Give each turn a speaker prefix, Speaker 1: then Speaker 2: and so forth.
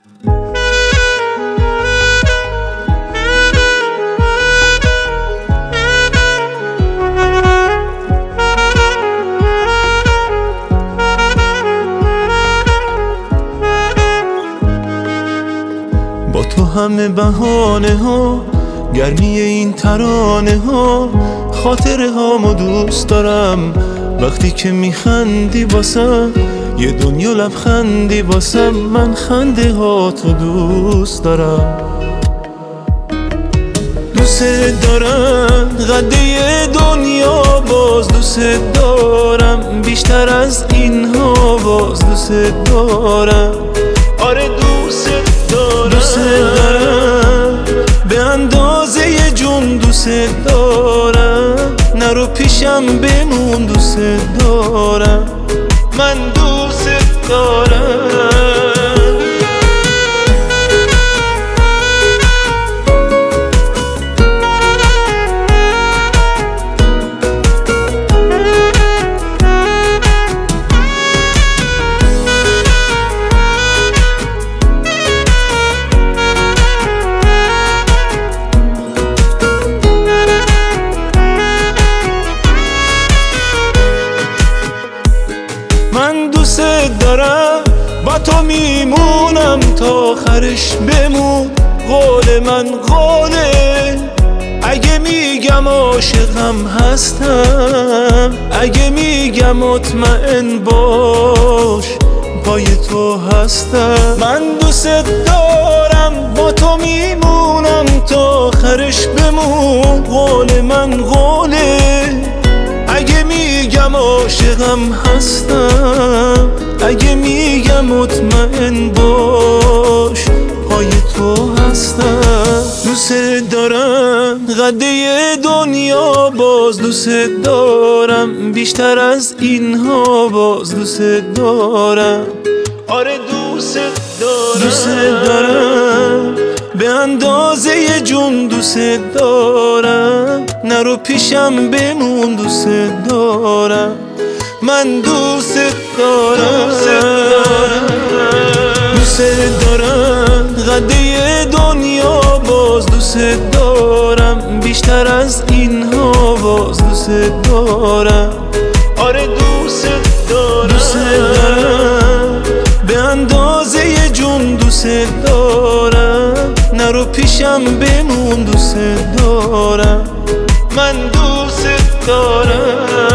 Speaker 1: با تو همه بهانه ها، گرمی این ترانه ها، خاطره هامو دوست دارم. وقتی که میخندی واسم، یه دنیا لبخندی واسم، من خنده ها تو دوست دارم. دوست دارم قده دنیا، باز دوست دارم بیشتر از اینها، باز دوست دارم. آره دوست دارم، دوست دارم به اندازه جون، دوست دارم. نرو پیشم بمون، دوست دارم، من دوست دارم. من دوست دارم، با تو میمونم تا آخرش بمون. قول من قوله، اگه میگم عاشقم هستم، اگه میگم مطمئن باش پای تو هستم. من دوست دارم، با تو میمونم تا آخرش بمون. قول من قوله، اگه میگم عاشقم هستم، اگه میگم مطمئن باش پای تو هستم. دوست دارم قده دنیا، باز دوست دارم بیشتر از اینها، باز دوست دارم. آره دوست دارم، دوست دارم به اندازه جون، دوست دارم. نرو پیشم بمون، دوست دارم، من دوست دارم. دوست دارم قده دنیا، باز دوست دارم بیشتر از اینها، باز دوست دارم. آره دوست دارم، دوست دارم به اندازه جون، دوست دارم. نرو پیشم بمون، دوست دارم، من دوست دارم.